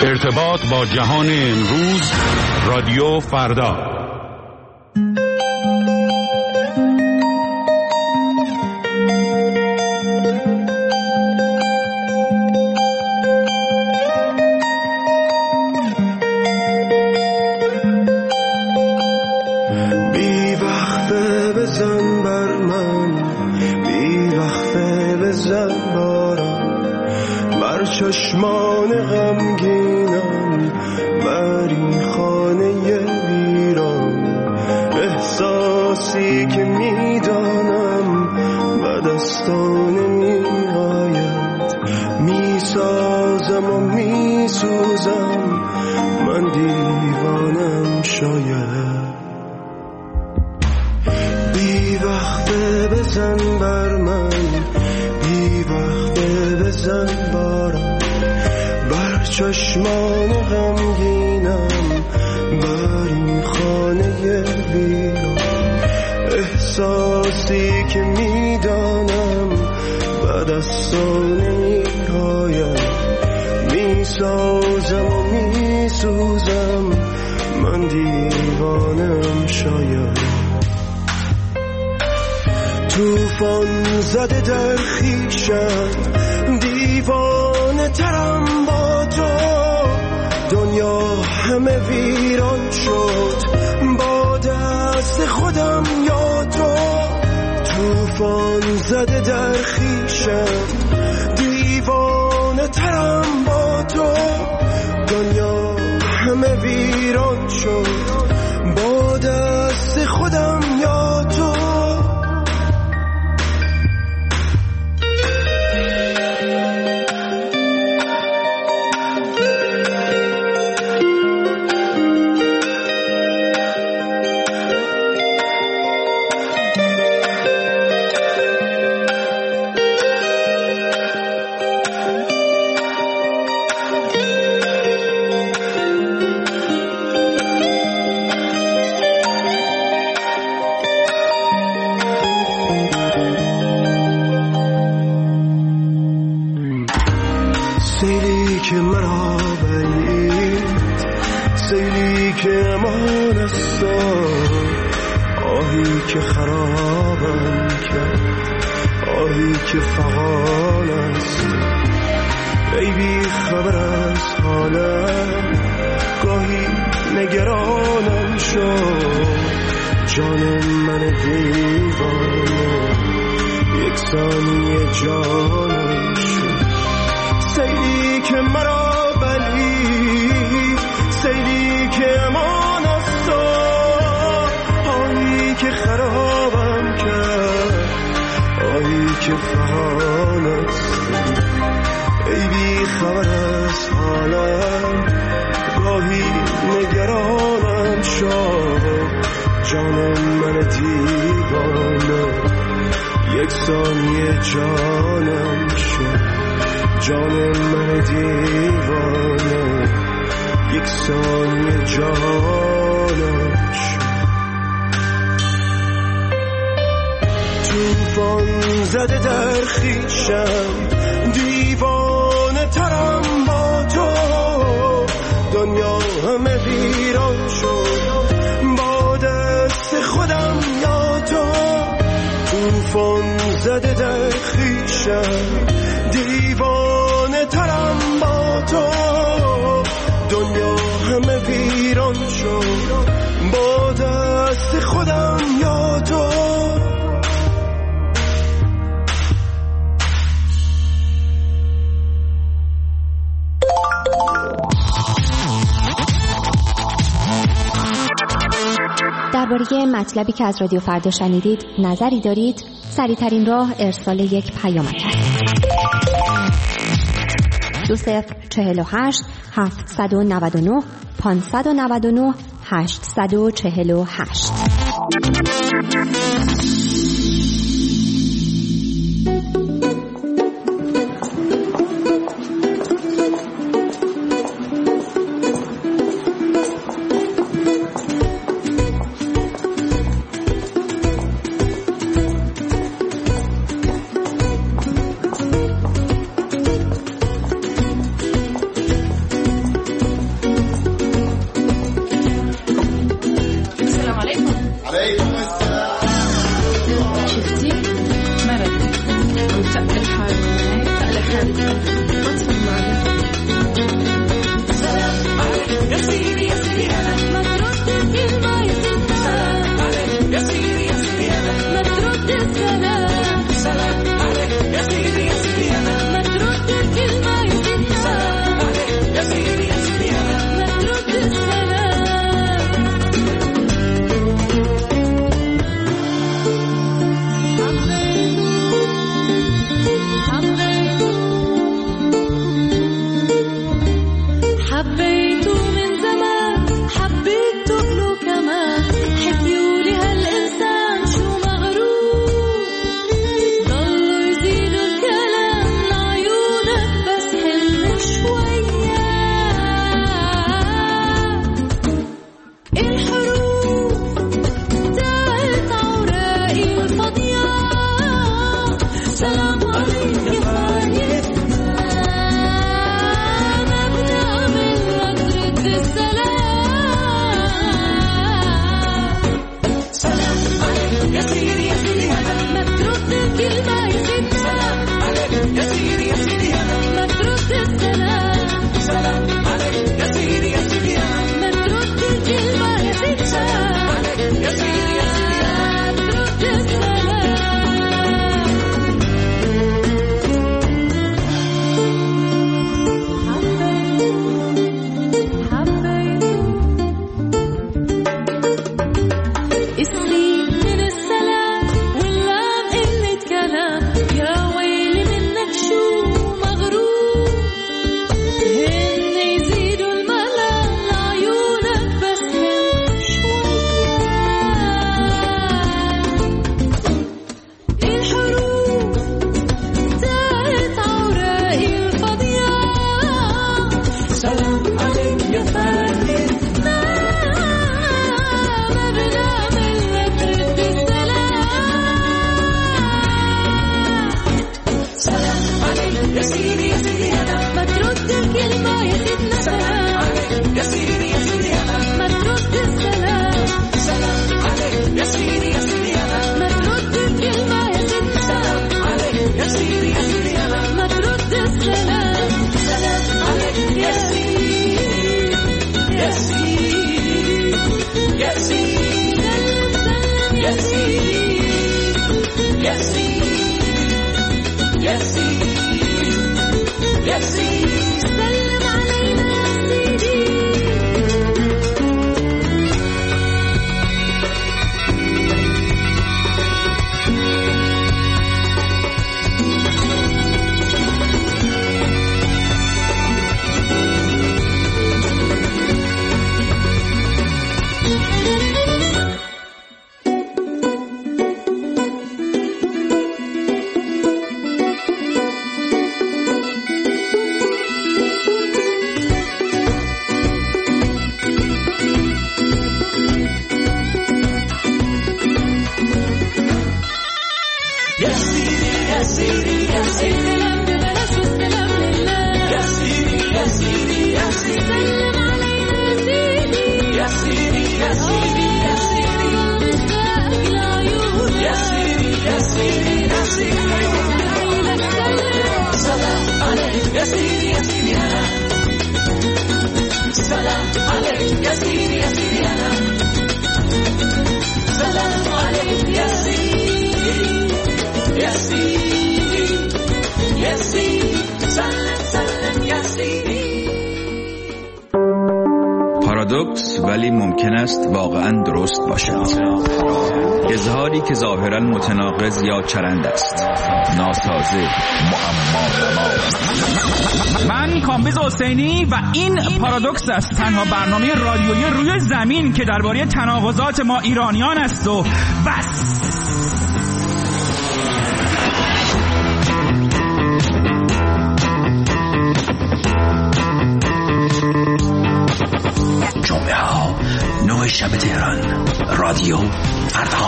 ارتباط با جهان امروز، رادیو فردا. بی وقفه بزن بر من، بی وقفه بزن بارم، بر چشمان غمگینم، بر این خانه ویران. احساسی که میدانم به دستان نمیآید، میسازم و میسوزم، من دیوانم شاید. بی وقفه بزن بر من، بی وقفه بزن بارم، بر چشمان غمگینم، بر این خانه ویران. احساسی که میدانم به دستان نمیآید، میسازم و میسوزم، من دیوانم شاید. توفان زده در خویشم، دیوانه ترم با تو، دنیا همه ویران شد با دست خودم یا تو. توفان زده در خویشم، دیوانه ترم با تو، دنیا همه ویران شد با دست خودم یا تو. سیلی که مرا برید، سیلی که امان است، آهی که خرابم کرد، آهی که فغان است. ای بی خبر از حالم، گاهی نگرانم شد، جان من دیوانه یک ثانیه جانم شد. سیلی که مرا بلید، سیلی که امان است، آهی که خرابم کرد، آهی که فغان است. ای بی خبر از حالم، گاهی نگرانم شد، جان من دیوانه یک ثانیه جانم شد، جان من دیوانه یک ثانیه جانم شد. توفان زده در خویشم، دیوانه ترم با تو، دنیا همه ویران شد با دست خودم یا تو. توفان زده در خویشم، دیوانه ترم با تو، دنیا همه ویران شد با دست خودم یا تو. درباره مطلبی که از رادیو فردا شنیدید نظری دارید؟ سریع‌ترین راه ارسال یک پیامک است. 2048 799 599 848. حبيته من زمان حبيته له كمان حكيولي هالإنسان شو مغرور ضلوا يزيدوا الكلام لعيونك بس حلم شوية الحروف تاعت عوراقي الفاضية سلام عليك يا فايت ما بنعمل لك رد السلام سلام عليك يا سيدي يا سيدي هلا ما ترد الكلمة يا سيدي سلام عليك يا سيدي يا سيدي هلا ما ترد السلام سلام عليك يا سيدي يا سيدي هلا ما ترد الكلمة يا سيدي سلام عليك يا سيدي يا سيدي هلا ما ترد السلام اسمي من السلام واللام قلة كلام يا ويلي منك شو مغرور هن يزيدوا الملام لعيونك بس هم شوية الحروف تاعت عوراقي الفاضية سلام عليك يا فايت ما بنعمل لك رد السلام سلام عليك يا سيدي يا سيدي هلا ما ترد الكلمة يا سيدنا سلام عليك يا سيدي يا سيدي هلا ما ترد السلام سلام عليك يا سيدي يا سيدي هلا ما ترد الكلمة يا سيدنا سلام عليك يا سيدي يا سيدي هلا ما ترد السلام سلام عليك يا سيدي يا سيدي يا سيدي يا سيدي يا سيدي يا سيدي يا سيدي سلم علينا يا سيدي يا سيدي يا سيدي يا سيدي السلام ببلاش والسلام لله يا سيدي يا سيدي يا سيدي سلم علينا يا سيدي يا سيدي يا سيدي يا سيدي مشتاق لعيونك يا سيدي يا سيدي يا سيدي لك سلام عليك يا سيدي يا سيدي هلا سلام عليك يا سيدي يا سيدي هلا سلام عليك يا سيدي يا سيدي يا سيدي سلم سلم يا سيدي پارادوکس ولی ممکن است واقعا درست باشد. اظهاری که ظاهرا متناقض یا چرند است، ناسازه، معما. من کامبیز حسینی و این پارادوکس است، تنها برنامه رادیویی روی زمین که درباره تناقضات ما ایرانیان است و بس. جمعه ها 9 شب تهران، رادیو فردا.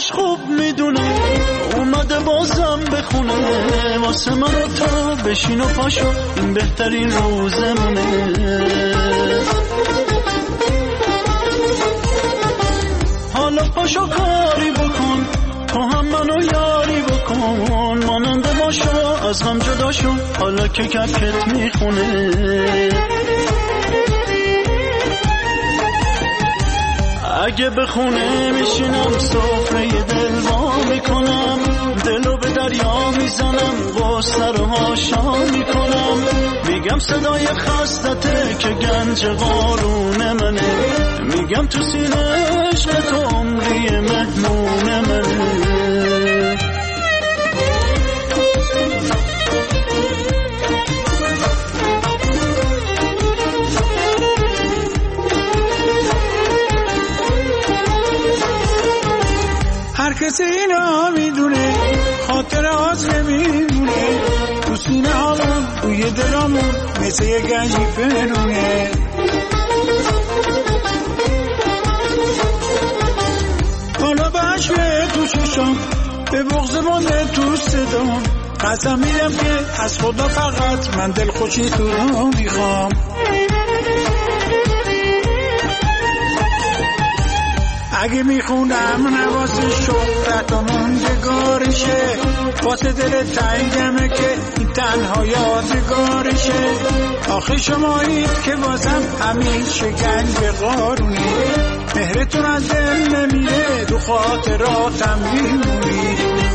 خودش خوب میدونه اومده بازم بخونه واسه من تا بشین و پاشو این بهترین روزمونه. حالا پاشو کاری بکن تو هم منو یاری بکن ماننده باشو از هم جدا شو حالا که کفکت میخونه. اگه بخونه میشینم سفره دل وا میکنم دلو به دریا میزنم غصه رو هاشا میکنم میگم صدای خستته که گنج قارون منه میگم تو سینه عشق تو عمری مهمون منه. هر کسی اینا میدونه خاطر آز نمیمونه تو سینه هامون توی دلامون مثل یه گنجی پنونه. حالا بشوه تو ششم به بغض مانده تو صدام قسم میدم که از خدا فقط من دل خوشی تو رو میخوام. اگه میخونم نواسه شهرت و موندگارشه واسه دل تنگمه که این تنها یادگارشه. آخه شمایید که بازم همیشه گنج قارونی مهرتون از دل نمیره تو خاطراتم میمونی.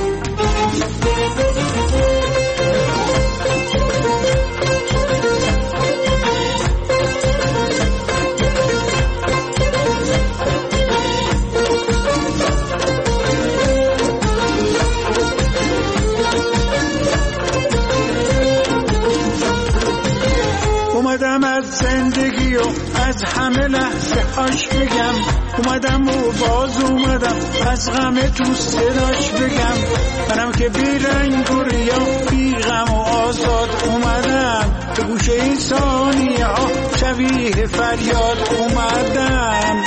اومدم از زندگی و از همه لحظه هاش بگم اومدم و باز اومدم از غم تو صداش بگم منم که بی رنگ و ریا بی غم و آزاد اومدم به گوشه این ثانیه ها شبیه فریاد اومدم.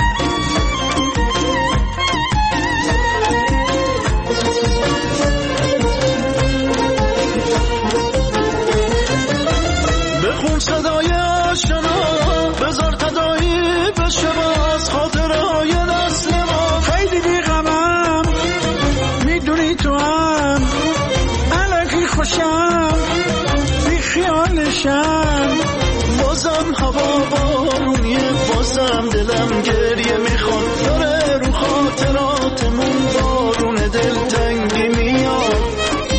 بخون صدای آشنا بذار تدایی بشه از خاطرهای نسل ما. خیلی بیغمم میدونی تو هم الکی خوشم بی خیالشم بازم هوا بارونیه بازم دلم گریه میخواد داره رو خاطراتمون بارون دلتنگی میاد.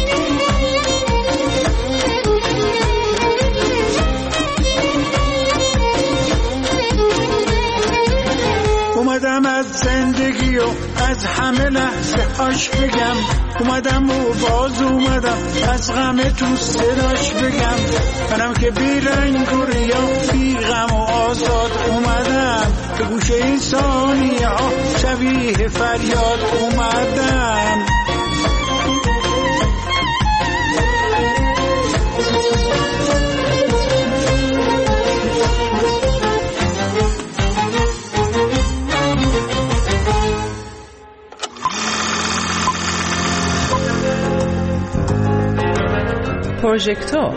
اومدم از زندگی و از همه لحظه هاش بگم اومدم و باز اومدم از غم تو صداش بگم منم که بی رنگ و ریا بی غم و آزاد اومدم به گوشه این ثانیه ها شبیه فریاد اومدم. پروژکتور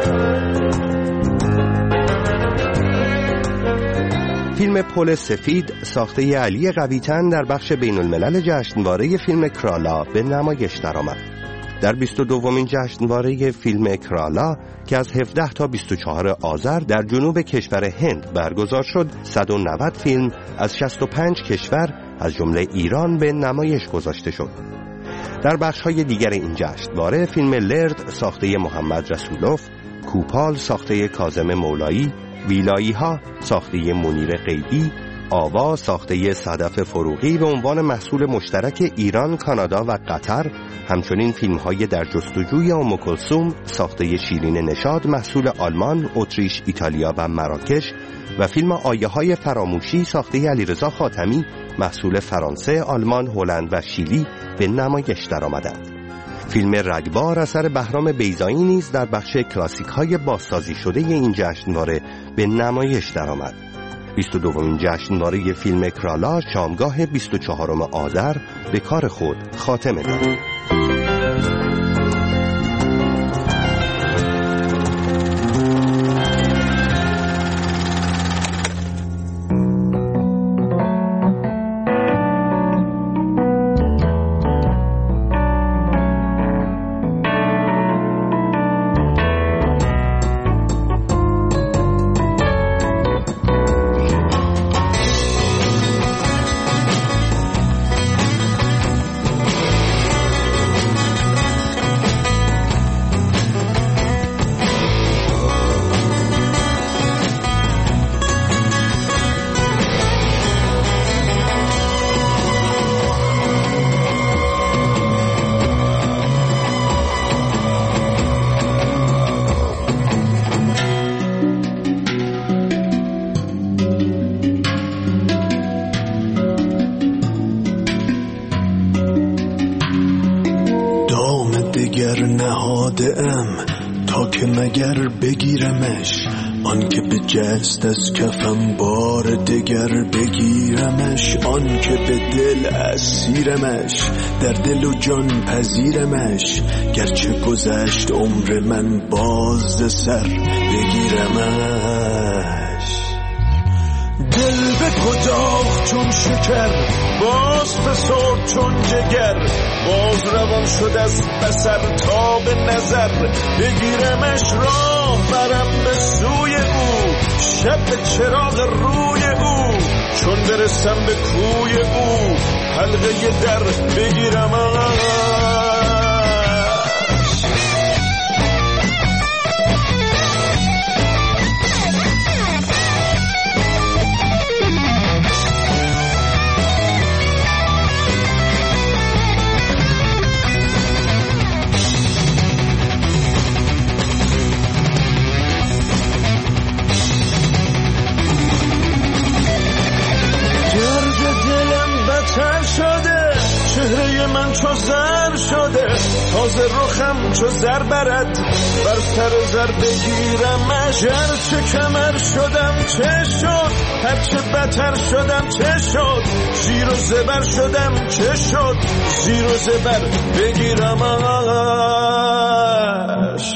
فیلم پل سفید ساخته علی قوی‌تن در بخش بین الملل جشنواره فیلم کرالا به نمایش درآمد. در 22مین جشنواره فیلم کرالا که از 17 تا 24 آذر در جنوب کشور هند برگزار شد 190 فیلم از 65 کشور از جمله ایران به نمایش گذاشته شد. در بخش‌های دیگر این جشنواره فیلم لرد ساخته محمد رسولوف، کوپال ساخته کاظم مولایی، ویلایی‌ها ساخته منیر قیدی، آوا ساخته صدف فروغی به عنوان محصول مشترک ایران، کانادا و قطر، همچنین فیلم‌های در جستجوی ام کلثوم ساخته شیرین نشاد محصول آلمان، اتریش، ایتالیا و مراکش و فیلم آیه‌های فراموشی ساخته علیرضا خاتمی محصول فرانسه، آلمان، هلند و شیلی به نمایش درآمدند. فیلم رگبار اثر بهرام بیضایی نیز در بخش کلاسیک‌های بازسازی شده این جشنواره به نمایش درآمد. 22مین جشنواره فیلم کرالا شامگاه 24 آذر به کار خود خاتمه داد. تا که مگر بگیرمش، آن که به جست از کفم بار دگر بگیرمش، آن که به دل اسیرمش، در دل و جان پذیرمش، گرچه گذشت عمر من باز سر بگیرمش. دل به کداخ چون شکر، باز فسرد چون جگر، باز روان شد از بصر تا به نظر بگیرمش. راه برم به سوی او، شب به چراغ روی او، چون برسم به کوی او حلقه در بگیرمش. چهره من چو زر شده، تازه رخم چو زر برد، بر سر زر بگیرمش. گرچه کمر شدم چه شد، هرچه بتر شدم چه شد، زیر و زبر شدم چه شد، زیر و زبر بگیرمش.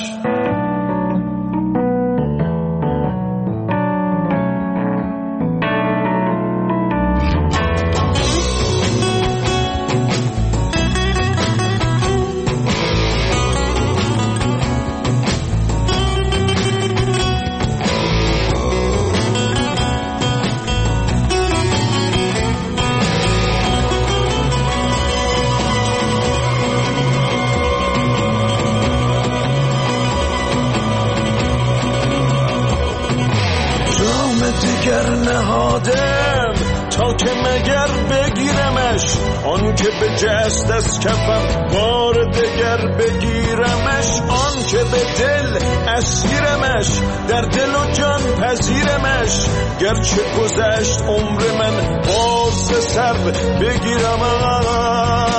نهادم تا که مگر بگیرمش، آن که به جست از کفم بار دگر بگیرمش، آن که به دل اسیرمش، در دل و جان پذیرمش، گرچه گذشت عمر من باز سر بگیرمش.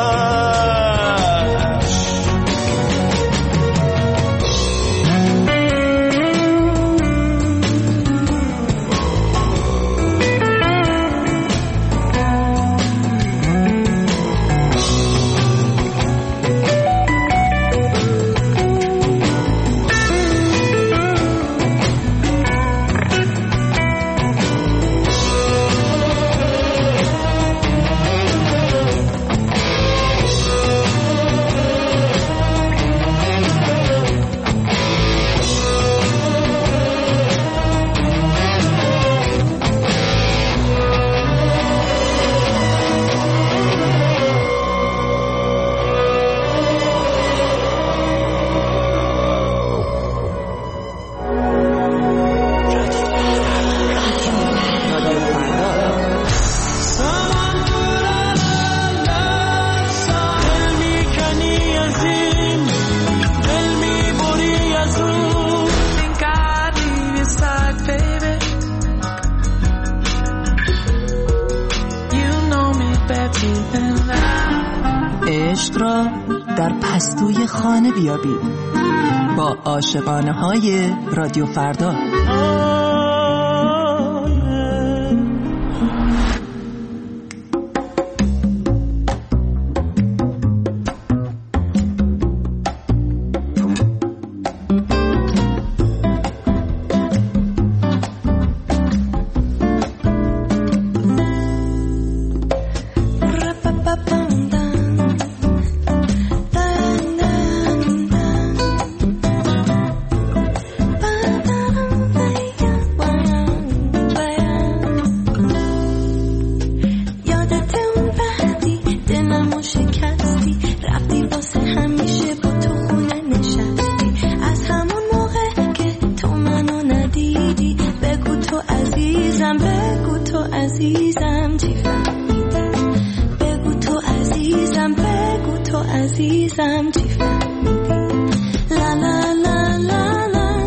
عشق را در پستوی خانه بیابید با عاشقانه های رادیو فردا. عزیزم چی فهمیدی؟ بگو تو عزیزم، بگو تو عزیزم چی فهمیدی؟ لا لا لا لا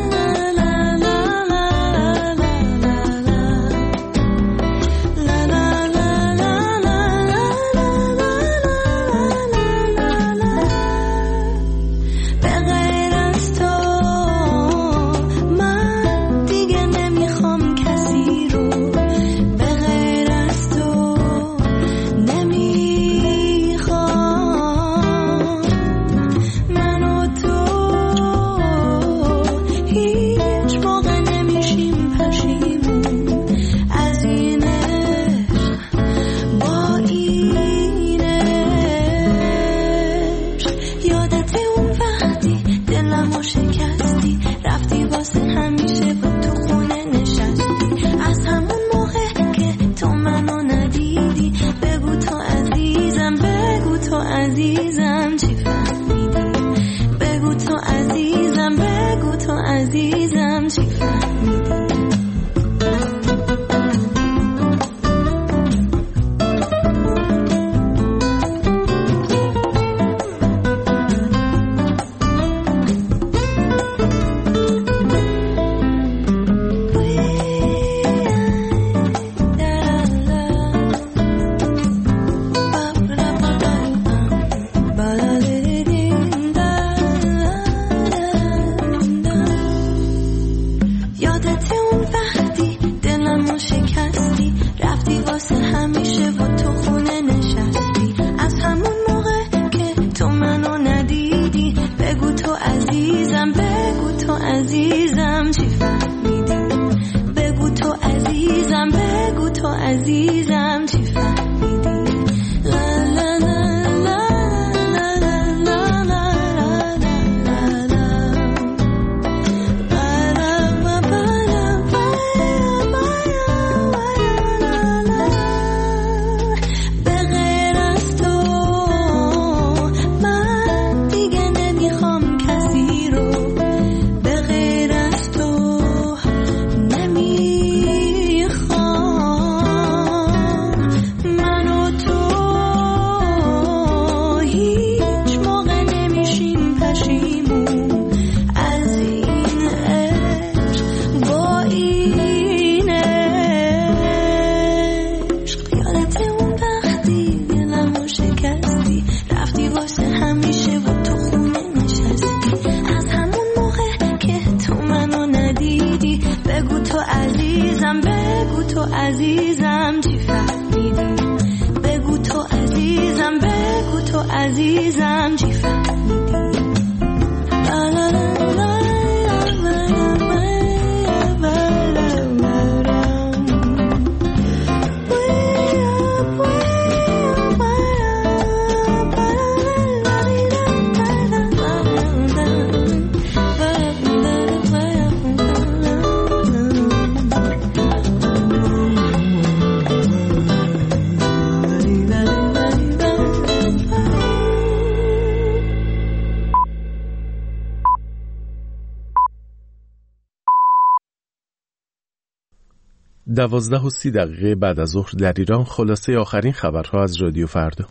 دوازده و 30 دقیقه بعد از ظهر در ایران، خلاصه آخرین خبرها از رادیو فردا.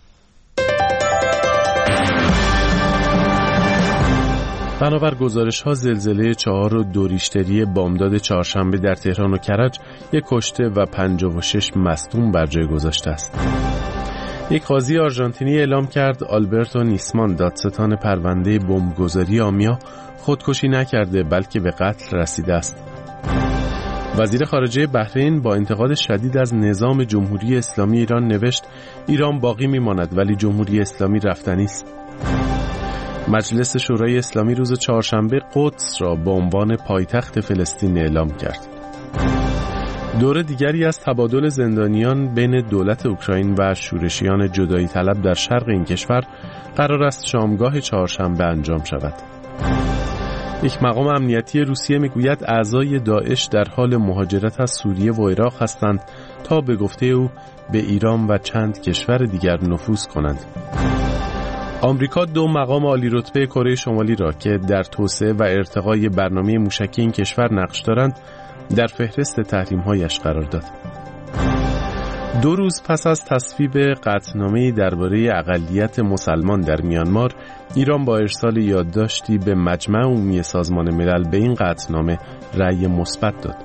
بنابر گزارش‌ها زلزله 4.2 ریشتری بامداد چهارشنبه در تهران و کرج یک کشته و 56 مصدوم بر جای گذاشته است. یک قاضی آرژانتینی اعلام کرد آلبرتو نیسمان، دادستان پرونده بمبگذاری آمیا، خودکشی نکرده بلکه به قتل رسیده است. وزیر خارجه بحرین با انتقاد شدید از نظام جمهوری اسلامی ایران نوشت ایران باقی میماند ولی جمهوری اسلامی رفتنی است. مجلس شورای اسلامی روز چهارشنبه قدس را به عنوان پایتخت فلسطین اعلام کرد. دوره دیگری از تبادل زندانیان بین دولت اوکراین و شورشیان جدایی طلب در شرق این کشور قرار است شامگاه چهارشنبه انجام شود. یک مقام امنیتی روسیه میگوید اعضای داعش در حال مهاجرت از سوریه و عراق هستند تا به گفته او به ایران و چند کشور دیگر نفوذ کنند. آمریکا 2 مقام عالی رتبه کره شمالی را که در توسعه و ارتقای برنامه موشکی این کشور نقش دارند در فهرست تحریم‌هایش قرار داد. 2 روز پس از تصویب قطعنامه‌ای درباره اقلیت مسلمان در میانمار، ایران با ارسال یادداشتی به مجمع عمومی سازمان ملل به این قطعنامه رأی مثبت داد.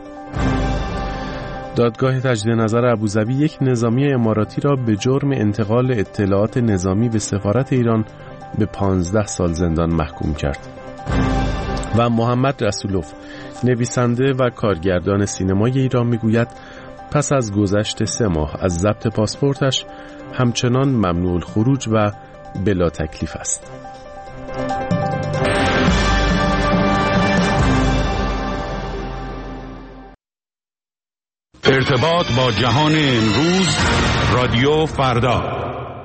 دادگاه تجدید نظر ابوظبی یک نظامی اماراتی را به جرم انتقال اطلاعات نظامی به سفارت ایران به 15 سال زندان محکوم کرد. و محمد رسولوف، نویسنده و کارگردان سینمای ایران، میگوید پس از گذشت 3 ماه از ضبط پاسپورتش همچنان ممنوع الخروج و بلا تکلیف است. ارتباط با جهان امروز، رادیو فردا.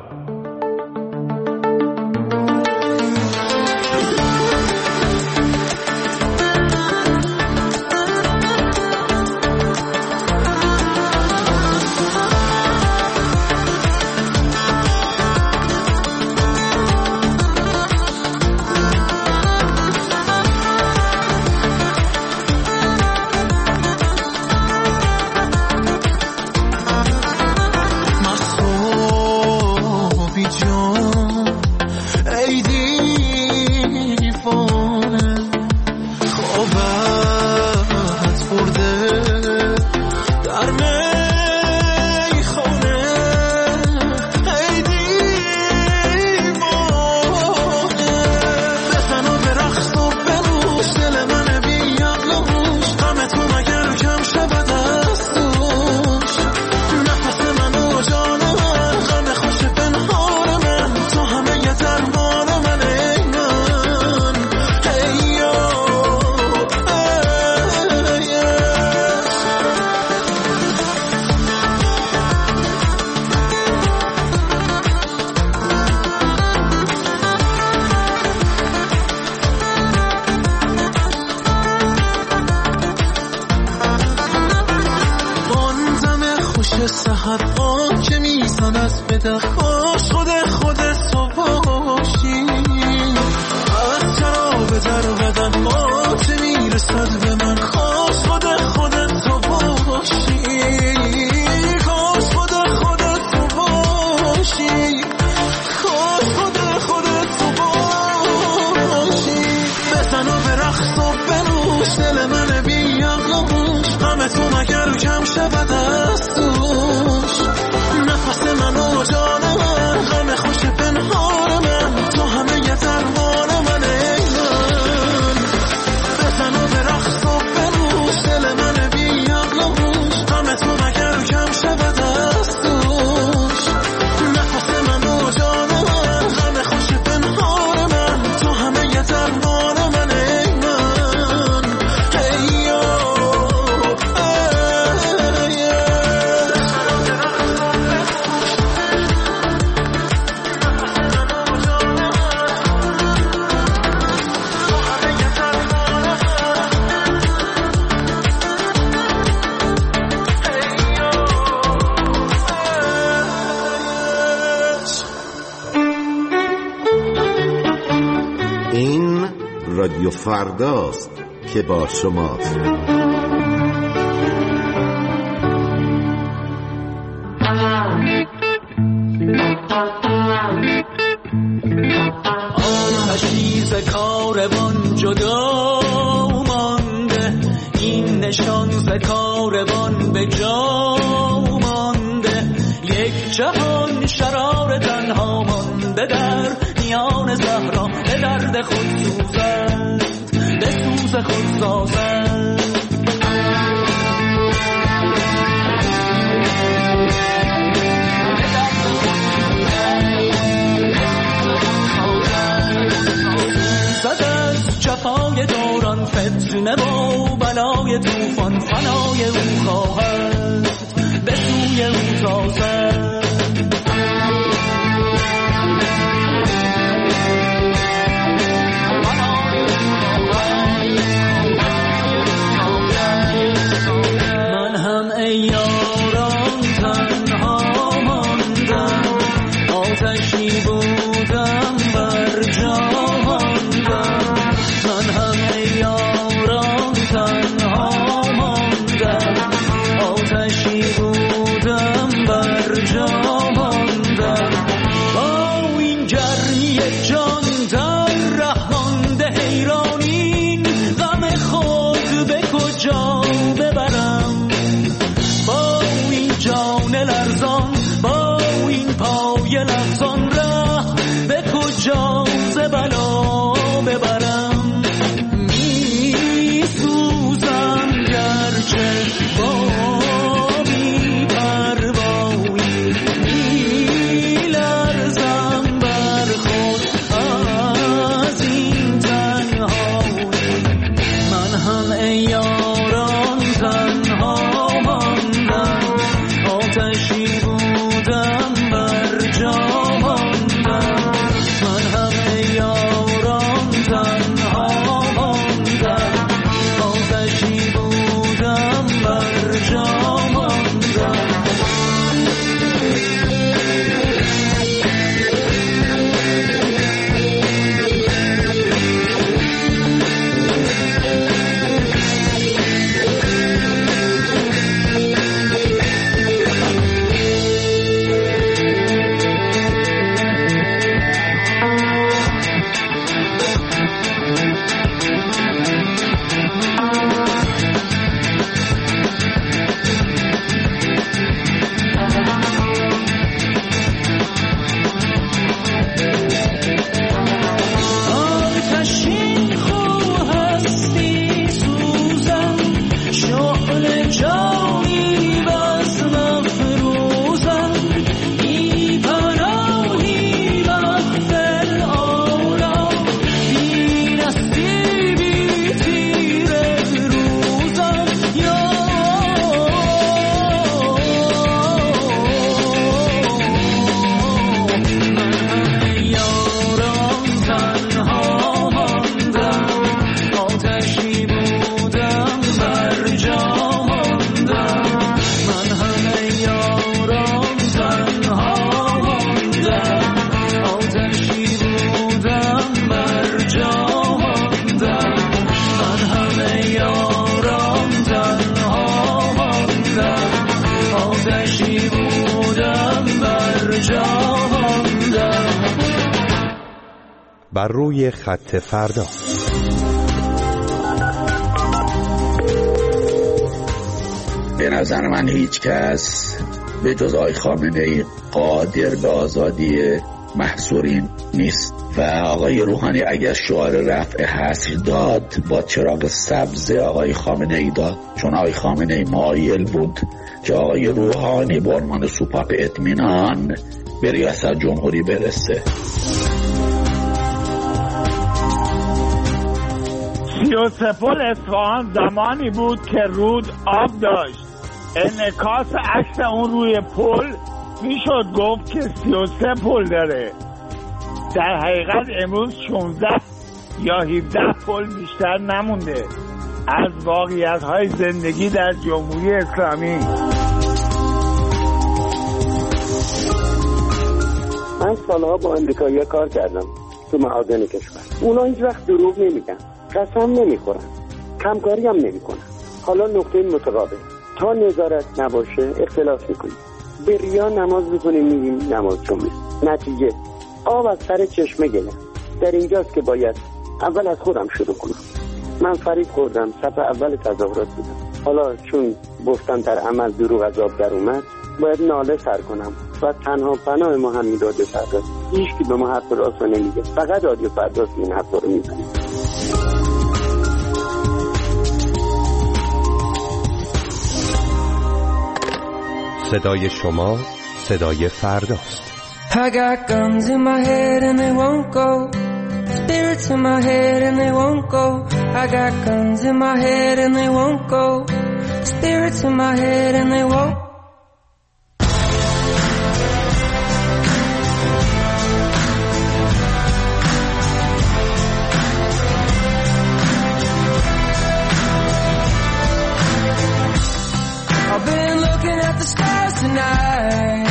رادیو فرداست که با شماست. آتشیز کاروان جدا مانده، این نشان ز کاروان به جا مانده. یک جهان شرار تنها مانده در میان صحرا، به درد خود سوزند، به سوز خود سازند. زد از جفای دوران فتنه و بلای طوفان، فنای او خواهد به سوی او تازد. من هم ای یاران تنها ماندم، آتشی بودم بر جا ماندم. من هم ای یاران تنها ماندم، جهان دارم. بر روی خط فردا. به نظر من هیچ کس به جز آقای خامنه‌ای قادر به آزادی محصورین نیست و آقای روحانی اگر شعار رفع حصر داد با چراغ سبز آقای خامنه‌ای داد، چون آقای خامنه‌ای مایل بود که آقای روحانی به عنوان سوپاپ اطمینان به ریاست جمهوری برسه. 33 پل اصفهان زمانی بود که رود آب داشت. انعکاس عکس اون روی پل میشد گفت که 33 پل داره. در حقیقت امروز 16 یا 17 پل بیشتر نمونده از واقعیت‌های زندگی در جمهوری اسلامی. من سالها با امریکایی‌ها کار کردم تو معادن کشور. اونا هیچ وقت دروغ نمیگن، قسم نمیخورن، کمکاری هم نمیکنن. حالا نقطه متقابل، تا نظارت نباشه اختلاف میکنیم، به ریا نماز میکنیم، میگیم نماز جمعه. نتیجه آب از سر چشمه گله. در اینجاست که باید اول از خودم شروع کنم. من فریب خوردم، صف اول تظاهرات بودم. حالا چون گفتم در عمل دروغ از آب در اومد، باید ناله سر کنم و تنها پناه ما هم میداد پرداز. هیچ کی به ما حرف راست رو نمیگه، فقط رادیو پرداز این حرف رو میزنه. صدای شما صدای فرداست. I got guns in my head and they won't go. Spirits in my head and they won't go. I got guns in my head and they won't go. Spirits in my head and they won't. I've been looking at the stars tonight.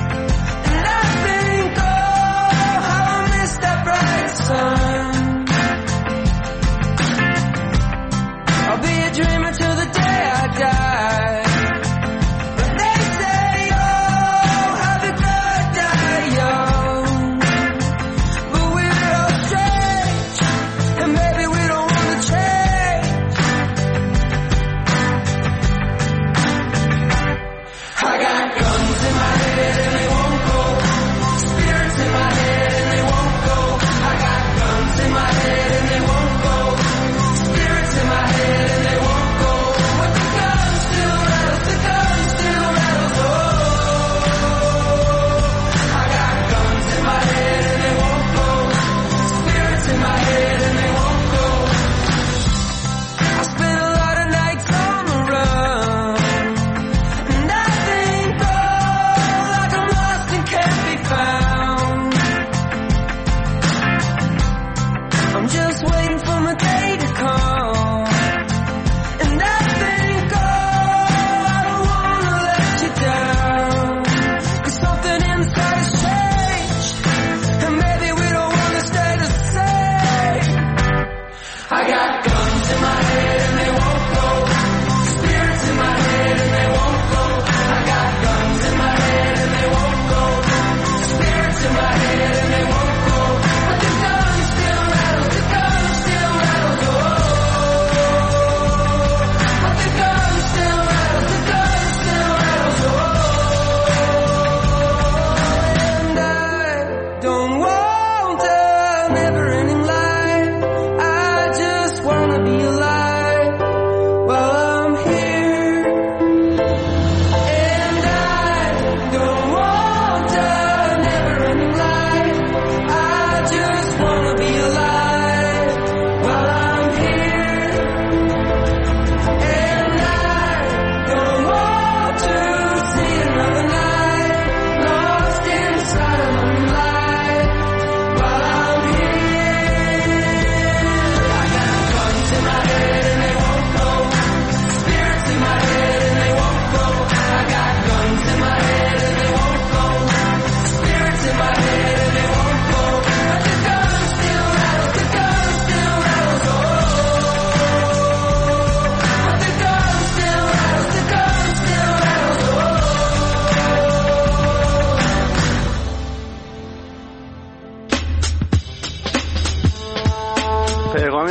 I'll be a dreamer till the day I die. But they say, oh, how the good die young. But we're all strange, and maybe we don't want to change. I got guns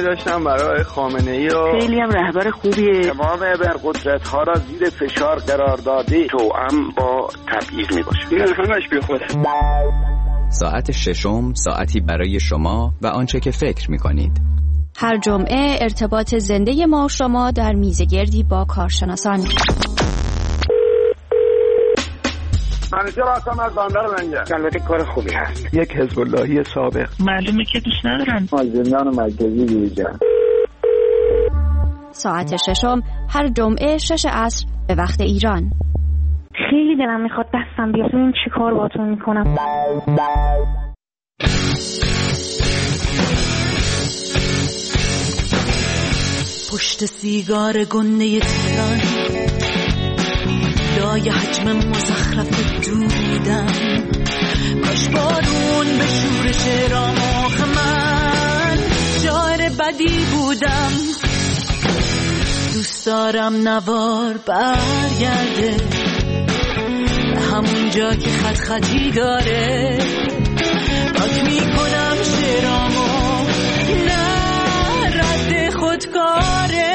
داشتم برای خامنه‌ای و خیلی هم رهبر خوبیه. تمام ابرقدرت‌ها را زیر فشار قرار داده، توأم با تبعیض میباشه. این همش بیخوده. ساعت ششم، ساعتی برای شما و آنچه که فکر می‌کنید. هر جمعه ارتباط زنده ما و شما در میزگردی با کارشناسان. منیجر هستم از بندر لنگر. البته کار خوبی هست. یک حزب اللهی سابق. معلومه که دوست ندارن زندان مرکزی بیرجن. ساعت ششم هر جمعه 6 عصر به وقت ایران. خیلی دلم میخواد دستم بیاد ببین چی کار باهاتون میکنم. پشت سیگار گنده تهران لای حجم مزخرف دودم، کاش بارون به شورش راماخ من شاعر بدی بودم. دوست دارم نوار برگرده به همون جا که خط خطی داره، پاک میکنم شعرامو نه رد خودکاره.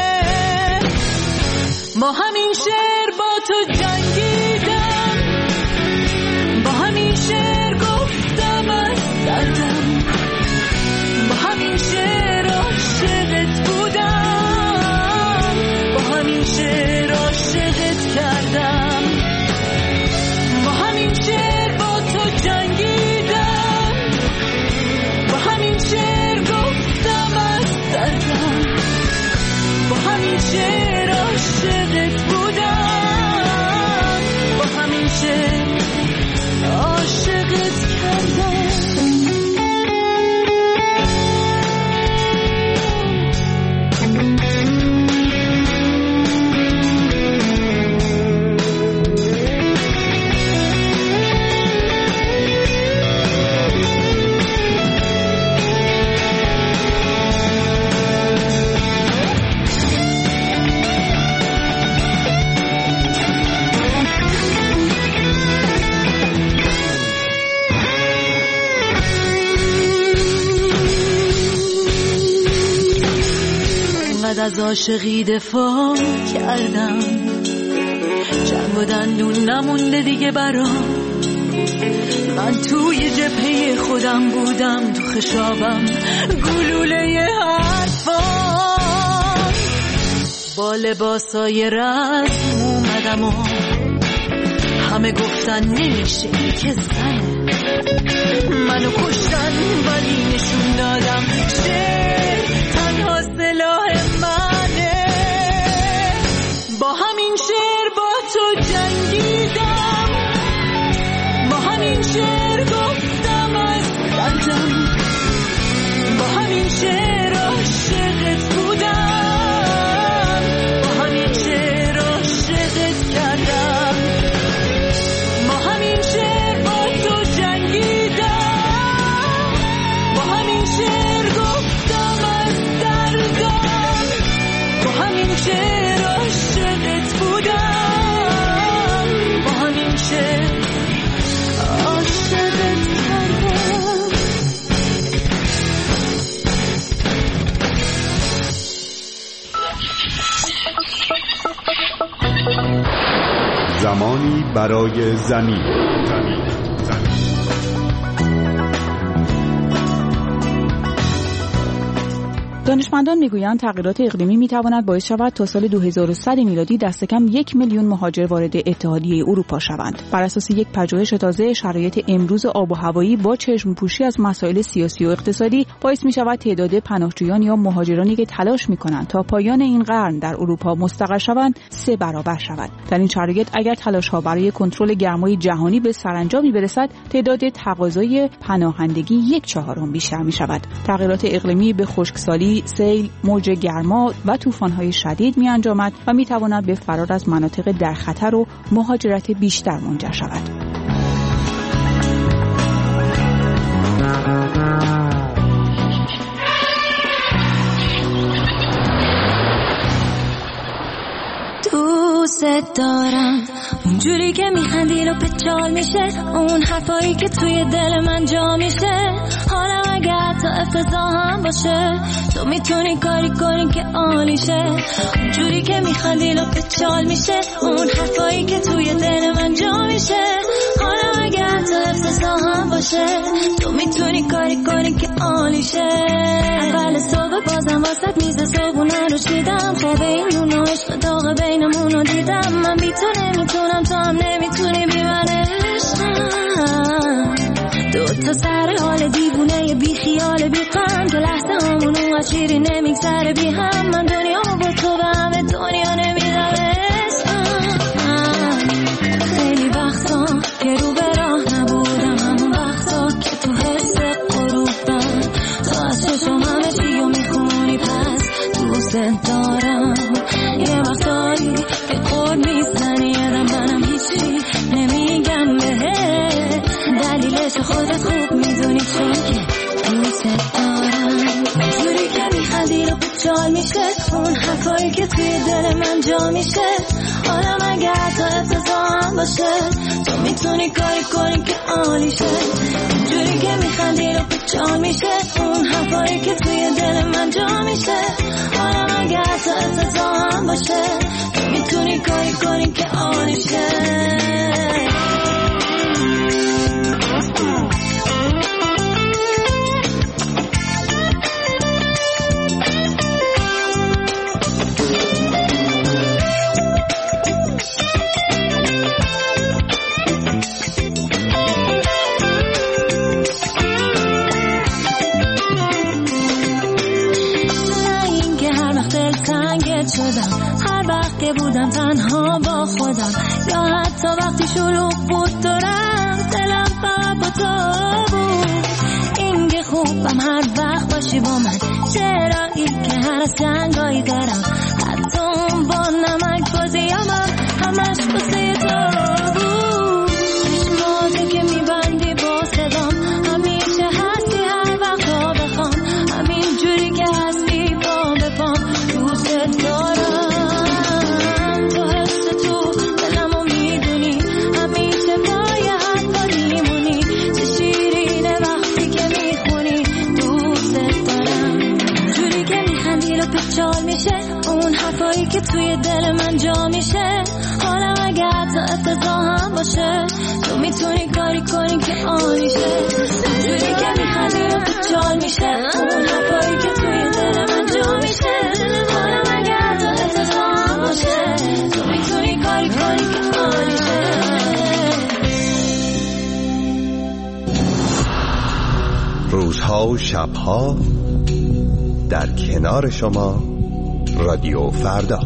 با همین شعر با تو جنگیدم، با همین شعر گفتم از دردم، با همین شعر عاشقت بودم، با همین شعر عاشقت کردم، با همین شعر با تو جنگیدم، با همین شعر گفتم از دردم، با همین شعر عاشقت بودم، با همین شعر عاشقت کردم. از عاشقی دفاع کردم، جنگ و دندون نمونده دیگه برام. من توی جبهه خودم بودم، تو خشابم گلوله حرفام. با لباسای رسم اومدم و همه گفتن نمیشه این که زنه. منو کشتن ولی نشون دادم شعر تنها سلاح منه. با همین شعر با تو جنگیدم، با همین شعر گفتم از دردم، با همین شعر عاشقت بودم، با همین شعر عاشقت کردم، با همین شعر با تو جنگیدم، با همین شعر گفتم از دردم، با همین شعر عاشقت بودم، با همین شعر عاشقت کردم. زمانی برای زمین. دانشمندان میگویند تغییرات اقلیمی میتواند باعث شود تا سال 2100 میلادی دست کم 1 میلیون مهاجر وارد اتحادیه اروپا شوند. بر اساس یک پژوهش تازه، شرایط امروز آب و هوایی با چشم‌پوشی از مسائل سیاسی و اقتصادی باعث میشود تعداد پناهجویان یا مهاجرانی که تلاش میکنند تا پایان این قرن در اروپا مستقر شوند 3 برابر شود. در این شرایط اگر تلاش‌ها برای کنترل گرمای جهانی به سرانجامی برسد، تعداد تقاضای پناهندگی 1/4 بیشتر میشود. تغییرات اقلیمی به خشکسالی، سیل، موج گرما و طوفان‌های شدید می‌انجامد و می‌تواند به فرار از مناطق در خطر و مهاجرت بیشتر منجر شود. تو دوست دارم. اونجوری که میخندی رو پچال میشه، اون حرفایی که توی دل من جا میشه. حالا اگر تا افتضاح هم باشه، تو میتونی کاری کنی که عالیشه. اونجوری که میخندی رو پچال میشه، اون حرفایی که توی دل من جا میشه. حالا اگر تا افتضاح هم باشه، تو میتونی کاری کنی که عالیشه. اول صبح بازم واسط میز صبحونه رو چیدم، خواب این نون و عشق داغ بینمون رو دیدم. من بی تو نمیتونم، تو هم نمیتونی بی من عشقم. دو تا سر حال دیوونه بی خیال بی غم، که لحظه همونو از شیری نمیگذره بی هم. من دنیا با تو به همه دنیا نمیدم عشقم. خیلی وقتا که رو به راه نبودم، همون وقتا که تو حس غروبم. تو از چشم همه چیو میخونی، پس دوست دارم. یه وقتایی که خود میزنی یادم، منم هیچی نمیگم بهت. دلیلش خودت خوب میدونی، چون که دوست دارم. جوری که میخندی رو پچال میشه، اون حرفایی که توی دل من جا میشه. حالا مگر تا افتضاح هم باشه، تو میتونی کاری کنی که عالیشه. جوری که میخندی رو پچال میشه، اون حرفایی که توی دل من جا میشه. حالا مگر تا افتضاح هم باشه، تو میتونی کاری کنی که عالیشه. هر وقت که بودم تنها با خودم، یا حتی وقتی شلوغ بود دورم، دلم فقط با تو بود. این که خوبم هر وقت باشی با من، چرا این که هر از جنگایی دارم، حتی اون با نمک بازیامم همش بسه تو بود. چشماتو که میبندی با صدام، همیشه هستی هر وقت ها بخوام. همین جوری که هستی پا به پام، دوست دارم. اون حرفایی که توی دل من جا میشه. حالا اگر تا افتضاح هم باشه، تو میتونی کاری کنی که عالیشه. جوری که میخندی و پچال میشه، اون حرفایی که توی دل من جا میشه. حالا اگر تا افتضاح هم باشه، تو میتونی کاری کنی که عالیشه. روزها و شبها در کنار شما، رادیو فردا.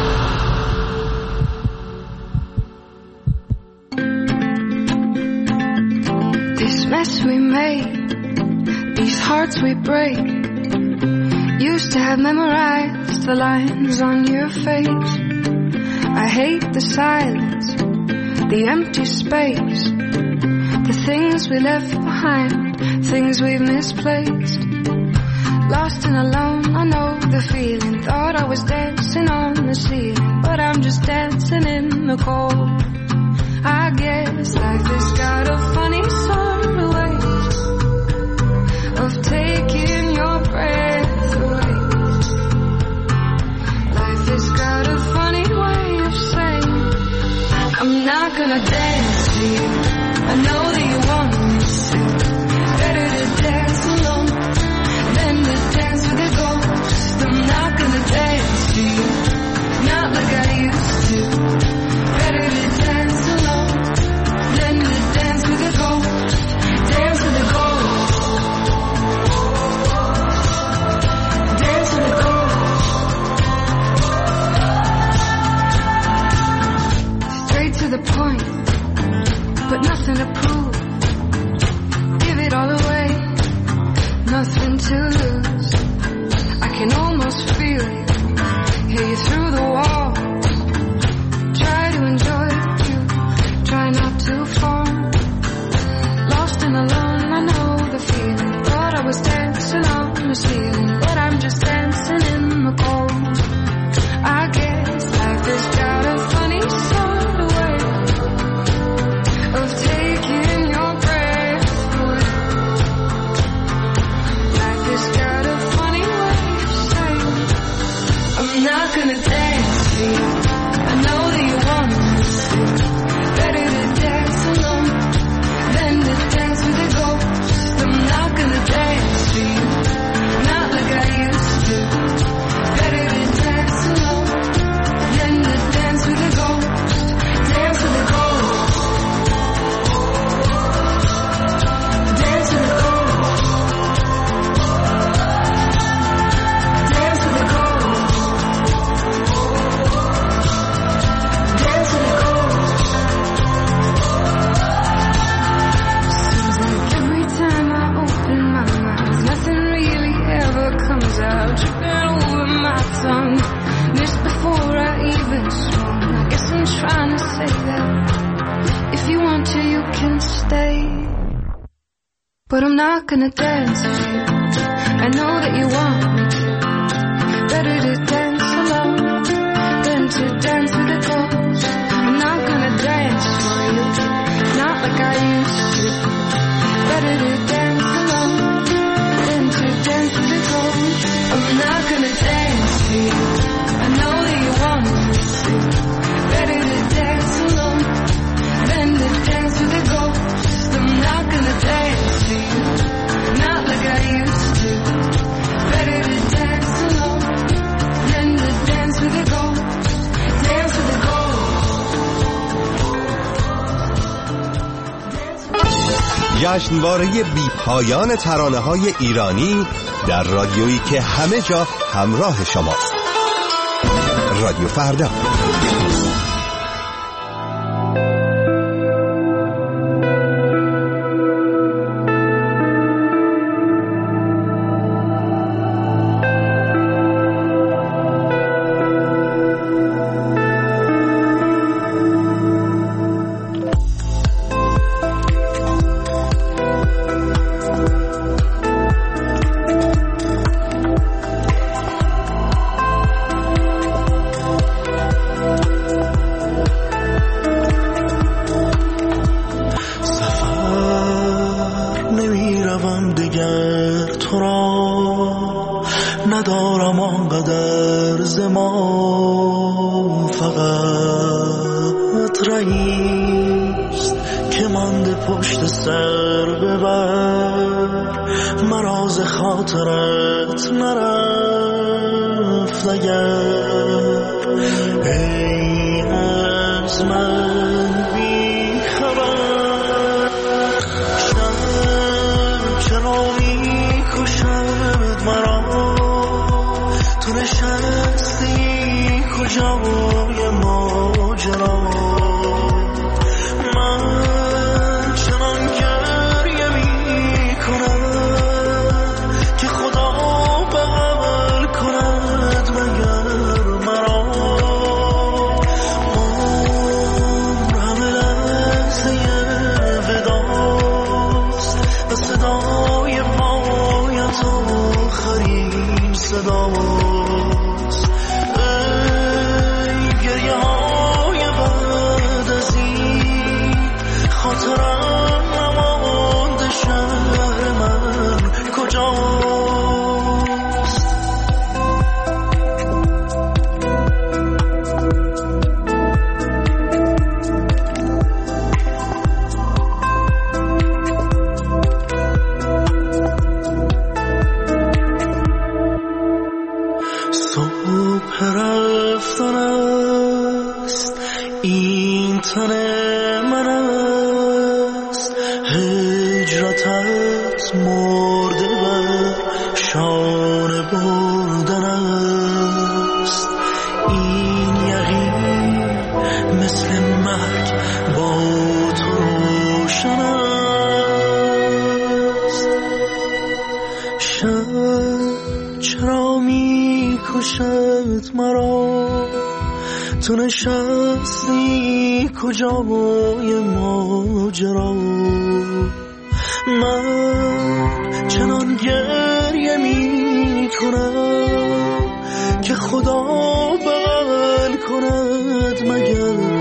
This mess we made, these hearts we break, used to have memorized the lines on your face. I hate the silence, the empty space, the things we left behind, things we've misplaced. Lost and alone, I know the feeling. Thought I was dancing on the ceiling, but I'm just dancing in the cold. I guess life has got a funny sort of way of taking your breath away. Life has got a funny way of saying, I'm not gonna dance to you. I know that you want me to. Better to dance alone than to dance with a ghost. I'm not gonna dance to you, not like I used to. Better to dance alone than to dance with a ghost. Dance with a ghost. Dance with a ghost. Straight to the point, but nothing to prove. Give it all away, nothing to lose. I can almost feel you, hear you through the wall. Try to enjoy you, try not to fall. Lost and alone, I know the feeling. Thought I was dancing on the ceiling, but I'm just dancing in the cold. I guess life has got a funny trying to say that if you want to, you can stay. But I'm not gonna dance with you. I know that you want me to. Better to dance alone than to dance with a ghost. I'm not gonna dance for you, not like I used to. Better to dance alone than to dance with a ghost. I'm not gonna dance for you. I know that you want me to. Better to dance alone than to dance with a ghost. I'm not gonna dance for you, not like I used to. Better to dance alone than to dance with a ghost. Dance with a ghost. جشنواره بی پایان ترانه‌های ایرانی در رادیویی که همه جا همراه شماست. رادیو فردا. ندارم آنقدر زمان، فقط رئیست که مانده پشت سر ببر، مراز خاطرت نرفت اگر ای از من بی خبر. شب چرا می کشد مرا، تو نشستی کجای ماجرا، من چنان گریه می کنم که خدا بغل کند مگر مرا. عمر همه لحظه وداست و صدای پایت آخرین صداست. خاطرم نمانده شهر من کجاست. صبح رفتن است این تن من است، هجرتت مرده بر شانه بردن است. این یقین مثل مرگ با تو روشن است. شب چرا می کشد مرا، تو نشستی کجای ماجرا، من چنان گریه می کنم که خدا بغل کند مگر